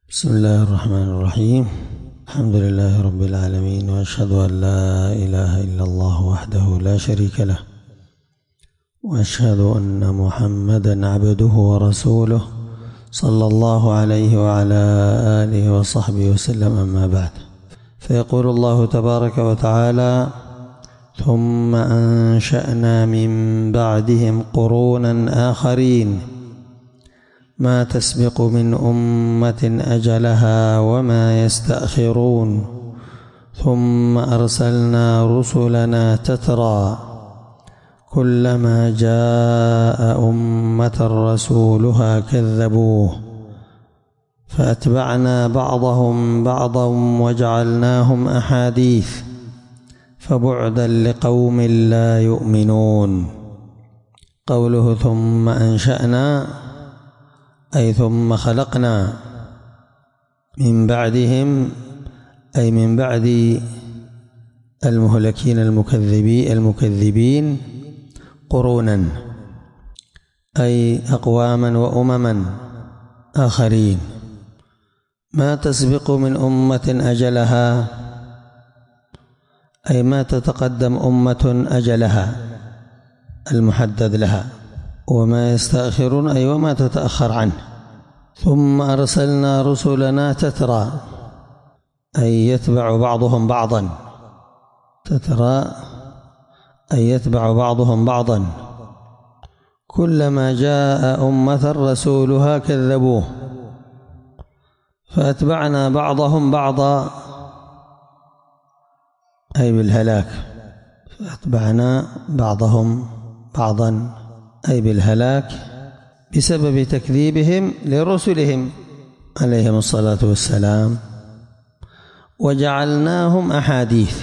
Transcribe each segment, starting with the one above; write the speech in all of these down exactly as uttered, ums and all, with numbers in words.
بسم الله الرحمن الرحيم. الحمد لله رب العالمين، وأشهد أن لا إله إلا الله وحده لا شريك له، وأشهد أن محمدا عبده ورسوله صلى الله عليه وعلى آله وصحبه وسلم. أما بعد، فيقول الله تبارك وتعالى: ثم أنشأنا من بعدهم قرونا آخرين ما تسبق من أمة أجلها وما يستأخرون ثم أرسلنا رسلنا تترى كلما جاء أمة رسولها كذبوه فأتبعنا بعضهم بعضا وجعلناهم أحاديث فبعدا لقوم لا يؤمنون. قوله ثم أنشأنا أي ثم خلقنا من بعدهم، أي من بعد المهلكين المكذبين المكذبين قرونا، أي أقواما وأمما آخرين ما تسبق من أمة أجلها، أي ما تتقدم أمة أجلها المحدد لها، وما يستأخرون أي وما تتأخر عنه. ثم أرسلنا رسلنا تترى أي يتبع بعضهم بعضا، تترى أي يتبع بعضهم بعضا، كلما جاء أمة رسولها كذبوه فأتبعنا بعضهم بعضا أي بالهلاك، فأتبعنا بعضهم بعضا أي بالهلاك بسبب تكذيبهم لرسلهم عليهم الصلاة والسلام. وجعلناهم أحاديث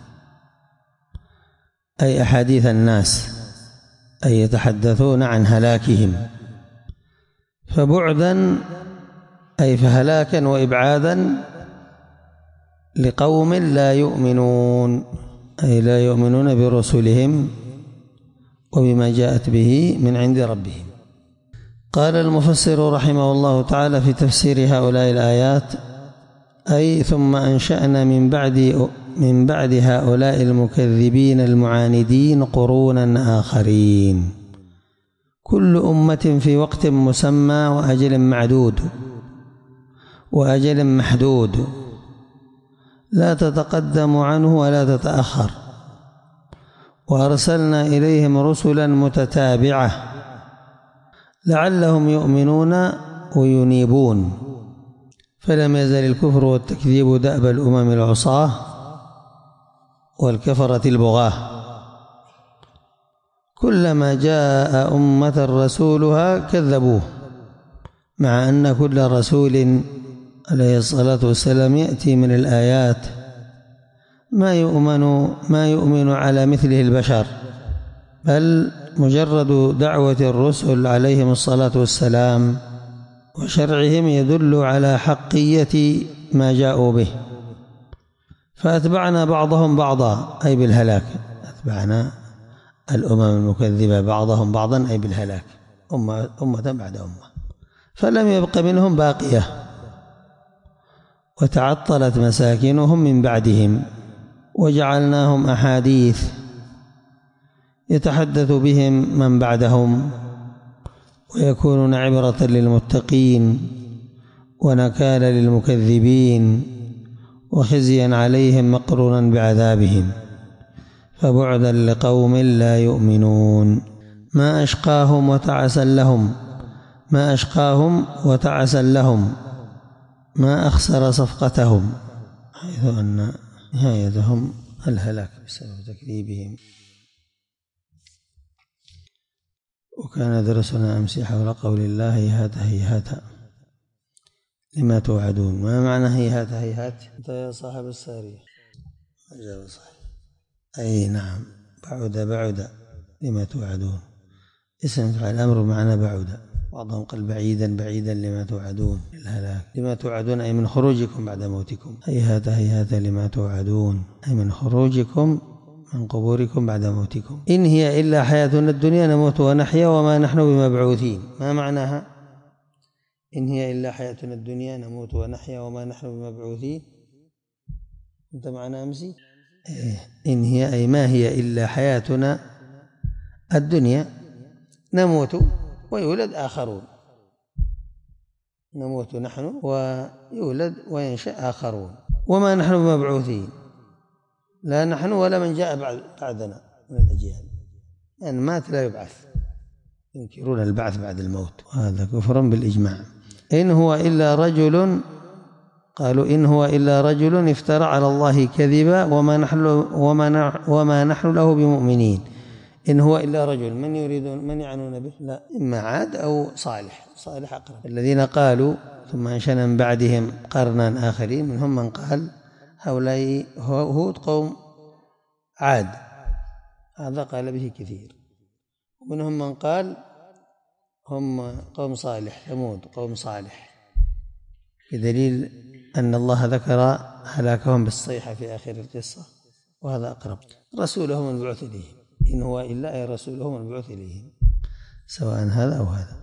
أي أحاديث الناس، أي يتحدثون عن هلاكهم. فبعدا أي فهلاكا وإبعادا لقوم لا يؤمنون، أي لا يؤمنون برسلهم وبما جاءت به من عند ربهم. قال المفسر رحمه الله تعالى في تفسير هؤلاء الآيات: أي ثم أنشأنا من بعد من بعد هؤلاء المكذبين المعاندين قرونا آخرين، كل أمة في وقت مسمى وأجل معدود وأجل محدود، لا تتقدم عنه ولا تتأخر. وأرسلنا إليهم رسلا متتابعة لعلهم يؤمنون وينيبون، فلم يزل الكفر والتكذيب دأب الأمم العصاة والكفرة البغاة، كلما جاء أمة رسولها كذبوه، مع أن كل رسول عليه الصلاة والسلام يأتي من الآيات ما يؤمن ما يؤمن على مثله البشر، بل مجرد دعوة الرسل عليهم الصلاة والسلام وشرعهم يدل على حقية ما جاءوا به. فأتبعنا بعضهم بعضا أي بالهلاك، أتبعنا الأمم المكذبة بعضهم بعضا أي بالهلاك، أمة, أمة بعد أمة، فلم يبق منهم باقية، وتعطلت مساكنهم من بعدهم. وجعلناهم أحاديث يتحدث بهم من بعدهم، ويكونون عبرة للمتقين ونكالا للمكذبين وخزيا عليهم مقرونا بعذابهم، فبعدا لقوم لا يؤمنون. ما أشقاهم وتعسا لهم ما أشقاهم وتعسا لهم ما أخسر صفقتهم، حيث أن نهايتهم الهلاك بسبب تكذيبهم. وكان درسنا أمس حول قول الله: هيهات هيهات لما توعدون. ما معنى هيهات هيهات؟ أنت يا صاحب السارية أجاب صحيح، أي نعم، بعد بعد لما توعدون، اسم فعل الأمر معنى بعد، بعضهم قال بعيدا بعيدا لما توعدون الهلاك. لما توعدون أي من خروجكم بعد موتكم، هيهات هيهات لما توعدون أي من خروجكم من قبوركم بعد موتكم. إن هي إلا حياتنا الدنيا نموت ونحيا وما نحن بمبعوثين. ما معناها؟ إن هي إلا حياتنا الدنيا نموت ونحيا وما نحن بمبعوثين. أنت معنا أمسي؟ إن هي أي ما هي إلا حياتنا الدنيا نموت ويولد آخرون، نموت نحن ويولد وينشأ آخرون، وما نحن بمبعوثين، لا نحن ولا من جاء بعدنا من الأجيال، أن مات لا يبعث، ينكرون البعث بعد الموت، وهذا كفر بالإجماع. إن هو إلا رجل، قالوا إن هو إلا رجل افترى على الله كذبا وما نحن وما وما نحن له بمؤمنين. إن هو إلا رجل، من يريدون من يعنون به؟ لا، إما عاد أو صالح، صالح أقرب. الذين قالوا ثم أنشأنا من بعدهم قرنا آخرين، منهم من قال هؤلاء هود قوم عاد، هذا قال به كثير. ومنهم من قال هم قوم صالح، ثمود قوم صالح، بدليل أن الله ذكر هلاكهم بالصيحة في آخر القصة، وهذا أقرب. رسولهم المبعوث إليهم، إن هو إلا أي رسولهم المبعوث إليهم، سواء هذا أو هذا.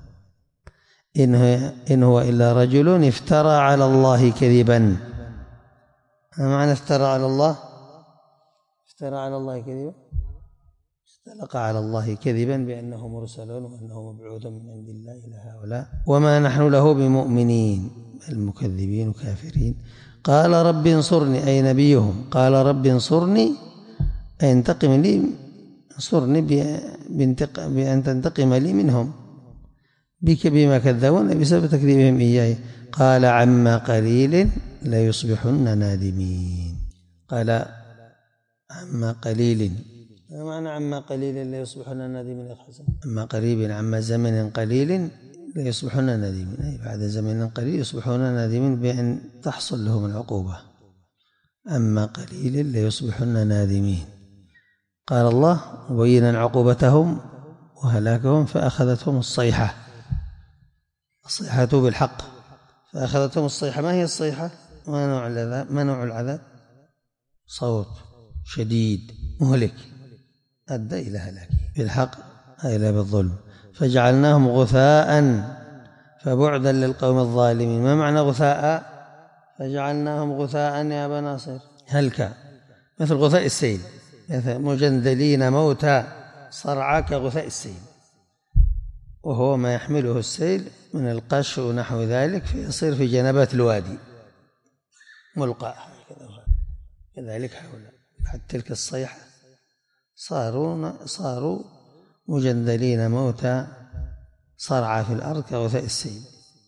إن هو إلا رجل افترى على الله كذبا. ما معنى افترى على الله؟ افترى على الله كذبا، استلق على الله كذبا بأنه مرسل وأنه مبعوث من عند الله إلى هؤلاء، وما نحن له بمؤمنين، المكذبين وكافرين. قال رب انصرني، أي نبيهم قال رب انصرني أي انتقم لي، انصرني بأن تنتقم لي منهم بك بما كذبون بسبب تكذيبهم إياه. قال عما قليل ليصبحن نادمين. قال عما قليل، ما معنى عما قليل ليصبحن نادمين يا حسن؟ عما قريب، عما زمن قليل ليصبحن نادمين، أي بعد زمن قليل يصبحون نادمين بأن تحصل لهم العقوبة. عما قليل ليصبحن نادمين. قال الله مبينا عقوبتهم وهلاكهم فأخذتهم الصيحة، الصيحة بالحق، فأخذتهم الصيحة. ما هي الصيحة؟ ما نوع العذاب؟ ما نوع العذاب؟ صوت شديد مهلك أدى إلى هلاكه بالحق أي لا بالظلم. فجعلناهم غثاء فبعدا للقوم الظالمين. ما معنى غثاء؟ فجعلناهم غثاء يا أبا ناصر، هلكا، مثل غثاء السيل، مثل مجندلين موتى صرعى كغثاء السيل، وهو ما يحمله السيل من القش ونحو ذلك، فيصير في جنبات الوادي ملقى كذلك. هؤلاء بعد تلك الصيحة صاروا صاروا مجندلين موتى صرعى في الأرض كغثاء السيل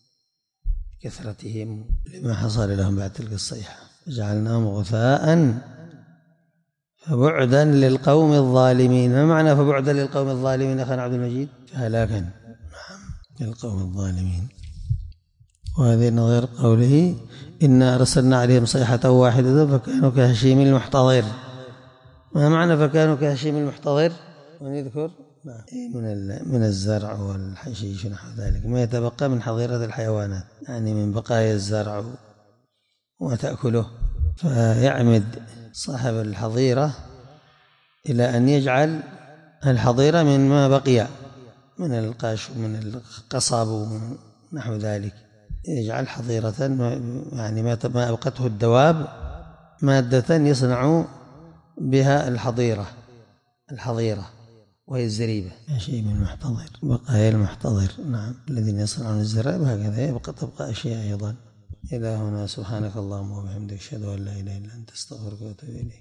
كثرتهم لما حصل لهم بعد تلك الصيحة. جعلناهم غثاء فبعدا للقوم الظالمين. ما معنى فبعدا للقوم الظالمين أخانا عبد المجيد؟ هلاكا، نعم، للقوم الظالمين. وهذه نظير قوله إنا أرسلنا عليهم صيحة واحدة فكانوا كهشيم المحتضر. ما معنى فكانوا كهشيم المحتضر؟ ونذكر من من الزرع والحشيش ونحو ذلك، ما يتبقى من حظيرة الحيوانات، يعني من بقايا الزرع وما تأكله. فيعمد صاحب الحظيرة إلى أن يجعل الحظيرة من ما بقي من القاش ومن القصب ومن نحو ذلك، يجعل حظيرة يعني ما أبقته الدواب مادة يصنع بها الحظيرة الحظيرة وهي الزريبة، شيء من المحتضر، بقايا المحتضر، نعم، الذين يصنعون الزرائب هكذا يبقى تبقى أشياء أيضا. إلى هنا، سبحانك اللهم وبحمدك أشهد أن لا إله إلا أنت أستغفرك وأتوب إليك.